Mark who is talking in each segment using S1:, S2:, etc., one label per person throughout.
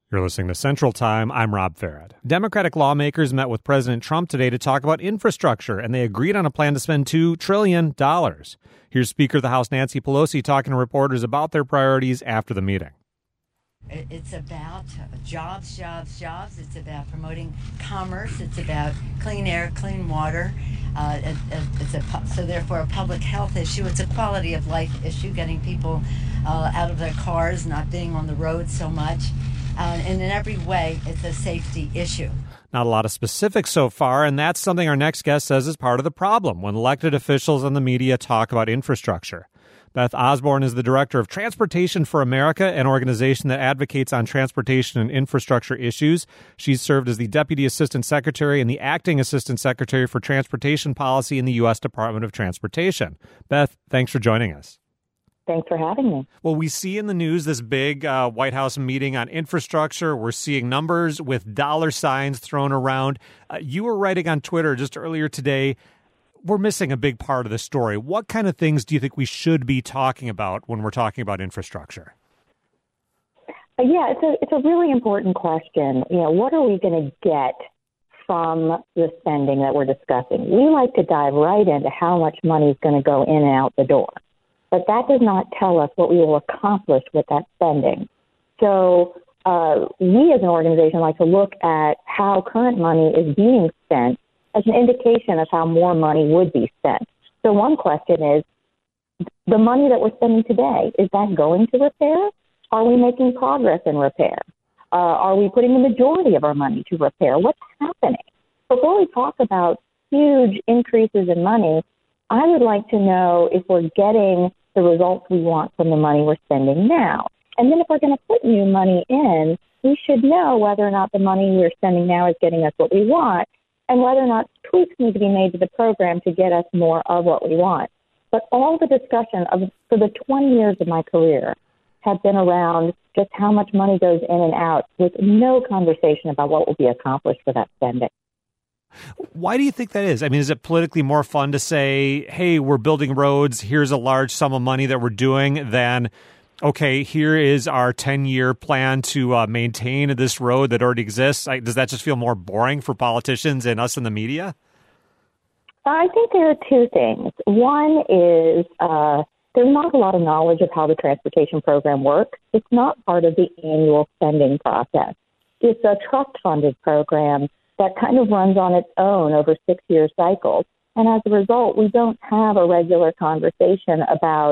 S1: You're listening to Central Time. I'm Rob Farrett. Democratic lawmakers met with President Trump today to talk about infrastructure, and they agreed on a plan to spend $2 trillion. Here's Speaker of the House Nancy Pelosi talking to reporters about their priorities after the meeting.
S2: It's about jobs. It's about promoting commerce. It's about clean air, clean water. So therefore a public health issue. It's a quality of life issue, getting people out of their cars, not being on the road so much. And in every way, it's a safety issue.
S1: Not a lot of specifics so far, and that's something our next guest says is part of the problem when elected officials and the media talk about infrastructure. Beth Osborne is the director of Transportation for America, an organization that advocates on transportation and infrastructure issues. She's served as the Deputy Assistant Secretary and the Acting Assistant Secretary for Transportation Policy in the U.S. Department of Transportation. Beth, thanks for joining us.
S3: Thanks for having me.
S1: Well, we see in the news this big White House meeting on infrastructure. We're seeing numbers with dollar signs thrown around. You were writing on Twitter just earlier today, we're missing a big part of the story. What kind of things do you think we should be talking about when we're talking about infrastructure?
S3: Yeah, it's a really important question. You know, what are we going to get from the spending that we're discussing? We like to dive right into how much money is going to go in and out the door. But that does not tell us what we will accomplish with that spending. So we as an organization like to look at how current money is being spent as an indication of how more money would be spent. So one question is, the money that we're spending today, is that going to repair? Are we making progress in repair? Are we putting the majority of our money to repair? What's happening? Before we talk about huge increases in money, I would like to know if we're getting the results we want from the money we're spending now. And then if we're going to put new money in, we should know whether or not the money we're spending now is getting us what we want, and whether or not tweaks need to be made to the program to get us more of what we want. But all the discussion for the 20 years of my career have been around just how much money goes in and out, with no conversation about what will be accomplished for that spending.
S1: Why do you think that is? I mean, is it politically more fun to say, hey, we're building roads, here's a large sum of money that we're doing, than, okay, here is our 10-year plan to maintain this road that already exists? Does that just feel more boring for politicians and us in the media?
S3: I think there are two things. One is there's not a lot of knowledge of how the transportation program works. It's not part of the annual spending process. It's a trust-funded program that kind of runs on its own over 6-year cycles. And as a result, we don't have a regular conversation about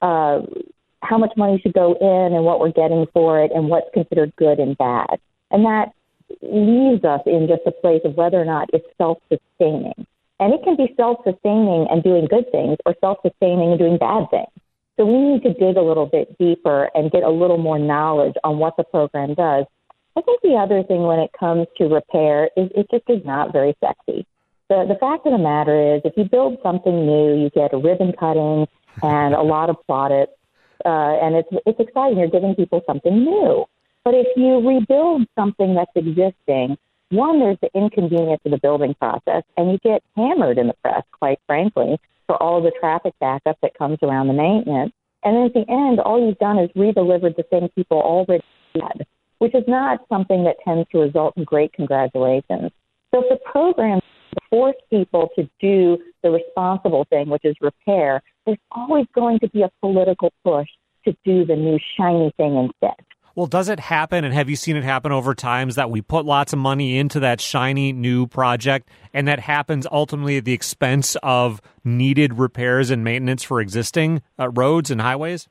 S3: how much money should go in and what we're getting for it and what's considered good and bad. And that leaves us in just a place of whether or not it's self-sustaining. And it can be self-sustaining and doing good things, or self-sustaining and doing bad things. So we need to dig a little bit deeper and get a little more knowledge on what the program does. I think the other thing when it comes to repair is it just is not very sexy. The fact of the matter is, if you build something new, you get a ribbon cutting and a lot of plaudits, and it's exciting. You're giving people something new. But if you rebuild something that's existing, one, there's the inconvenience of the building process, and you get hammered in the press, quite frankly, for all the traffic backup that comes around the maintenance. And then at the end, all you've done is redelivered the thing people already had, which is not something that tends to result in great congratulations. So if the program force people to do the responsible thing, which is repair, there's always going to be a political push to do the new shiny thing instead.
S1: Well, does it happen, and have you seen it happen over times, that we put lots of money into that shiny new project, and that happens ultimately at the expense of needed repairs and maintenance for existing roads and highways?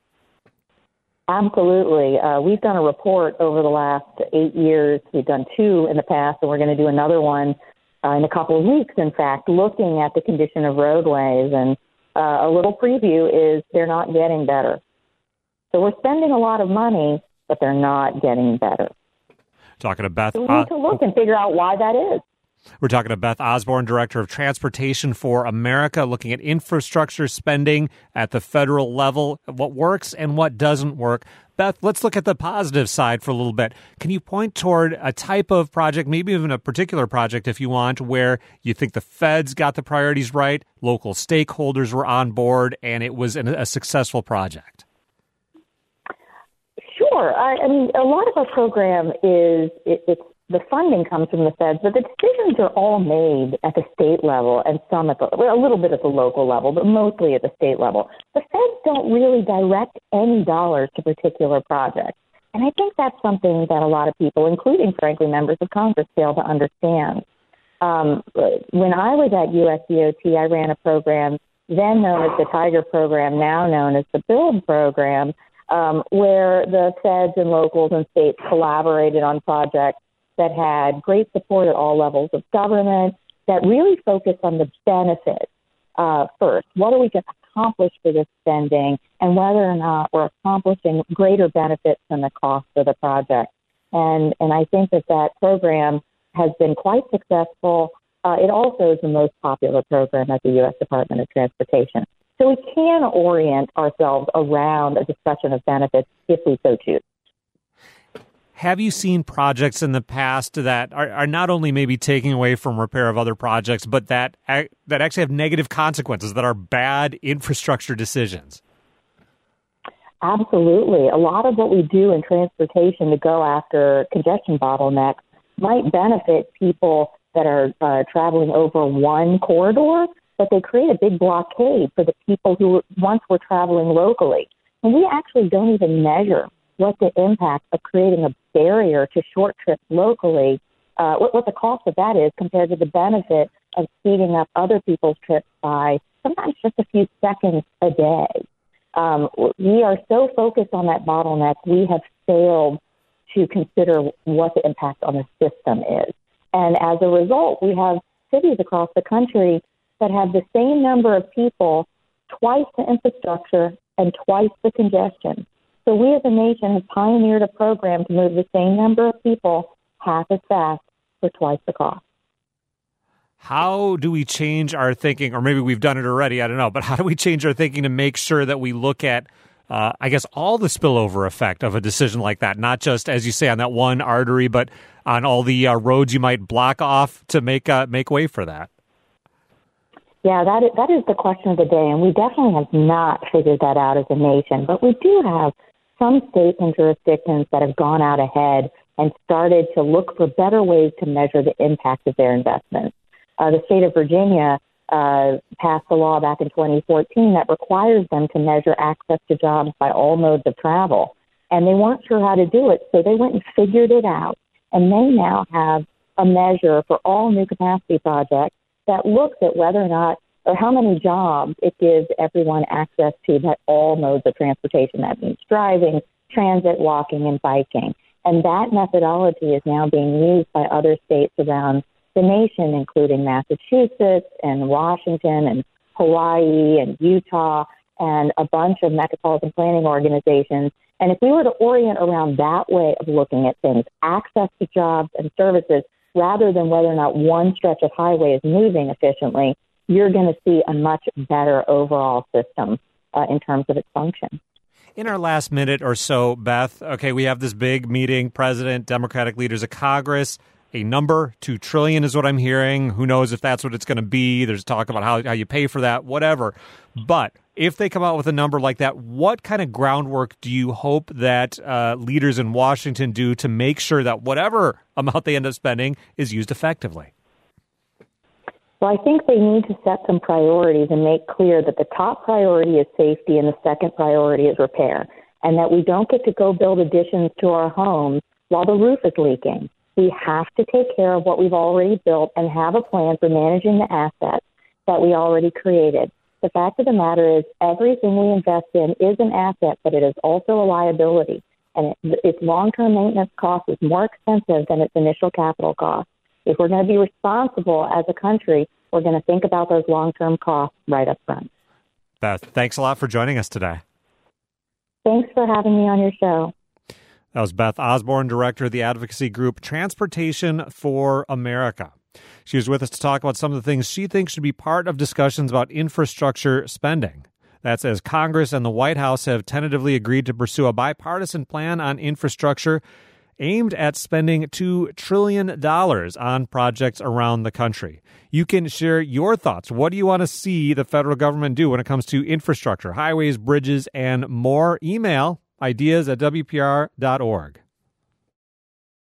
S3: Absolutely. We've done a report over the last 8 years. We've done 2 in the past, and we're going to do another one in a couple of weeks, in fact, looking at the condition of roadways. And a little preview is they're not getting better. So we're spending a lot of money, but they're not getting better.
S1: Talking to Beth.
S3: So we need to look and figure out why that is.
S1: We're talking to Beth Osborne, Director of Transportation for America, looking at infrastructure spending at the federal level, what works and what doesn't work. Beth, let's look at the positive side for a little bit. Can you point toward a type of project, maybe even a particular project if you want, where you think the feds got the priorities right, local stakeholders were on board, and it was a successful project?
S3: Sure. Sure. I mean, a lot of our program it's the funding comes from the feds, but the decisions are all made at the state level and some at a little bit at the local level, but mostly at the state level. The feds don't really direct any dollars to particular projects. And I think that's something that a lot of people, including, frankly, members of Congress, fail to understand. When I was at USDOT, I ran a program then known as the Tiger Program, now known as the Build Program, where the feds and locals and states collaborated on projects that had great support at all levels of government, that really focused on the benefits first. What are we going to accomplish for this spending, and whether or not we're accomplishing greater benefits than the cost of the project. And I think that program has been quite successful. It also is the most popular program at the U.S. Department of Transportation. So we can orient ourselves around a discussion of benefits if we so choose.
S1: Have you seen projects in the past that are not only maybe taking away from repair of other projects, but that actually have negative consequences, that are bad infrastructure decisions?
S3: Absolutely. A lot of what we do in transportation to go after congestion bottlenecks might benefit people that are traveling over one corridor, but they create a big blockade for the people who once were traveling locally. And we actually don't even measure what the impact of creating a barrier to short trips locally, what the cost of that is compared to the benefit of speeding up other people's trips by sometimes just a few seconds a day. We are so focused on that bottleneck, we have failed to consider what the impact on the system is. And as a result, we have cities across the country that have the same number of people, twice the infrastructure, and twice the congestion. So we as a nation have pioneered a program to move the same number of people half as fast for twice the cost.
S1: How do we change our thinking, or maybe we've done it already, I don't know, but how do we change our thinking to make sure that we look at, all the spillover effect of a decision like that, not just, as you say, on that one artery, but on all the roads you might block off to make way for that?
S3: Yeah, that is the question of the day, and we definitely have not figured that out as a nation. But we do have some states and jurisdictions that have gone out ahead and started to look for better ways to measure the impact of their investments. The state of Virginia passed a law back in 2014 that requires them to measure access to jobs by all modes of travel. And they weren't sure how to do it, so they went and figured it out. And they now have a measure for all new capacity projects that looks at whether or not, or how many jobs it gives everyone access to by all modes of transportation. That means driving, transit, walking, and biking. And that methodology is now being used by other states around the nation, including Massachusetts and Washington and Hawaii and Utah and a bunch of metropolitan planning organizations. And if we were to orient around that way of looking at things, access to jobs and services, rather than whether or not one stretch of highway is moving efficiently, you're going to see a much better overall system in terms of its function.
S1: In our last minute or so, Beth, okay, we have this big meeting, President, Democratic leaders of Congress, a number, $2 trillion is what I'm hearing. Who knows if that's what it's going to be? There's talk about how you pay for that, whatever. But if they come out with a number like that, what kind of groundwork do you hope that leaders in Washington do to make sure that whatever amount they end up spending is used effectively?
S3: Well, I think they need to set some priorities and make clear that the top priority is safety and the second priority is repair, and that we don't get to go build additions to our homes while the roof is leaking. We have to take care of what we've already built and have a plan for managing the assets that we already created. The fact of the matter is everything we invest in is an asset, but it is also a liability, and its long-term maintenance cost is more expensive than its initial capital cost. If we're going to be responsible as a country, we're going to think about those long-term costs right up front.
S1: Beth, thanks a lot for joining us today.
S3: Thanks for having me on your show.
S1: That was Beth Osborne, director of the advocacy group Transportation for America. She was with us to talk about some of the things she thinks should be part of discussions about infrastructure spending. That's as Congress and the White House have tentatively agreed to pursue a bipartisan plan on infrastructure aimed at spending $2 trillion on projects around the country. You can share your thoughts. What do you want to see the federal government do when it comes to infrastructure, highways, bridges, and more? Email ideas at WPR.org.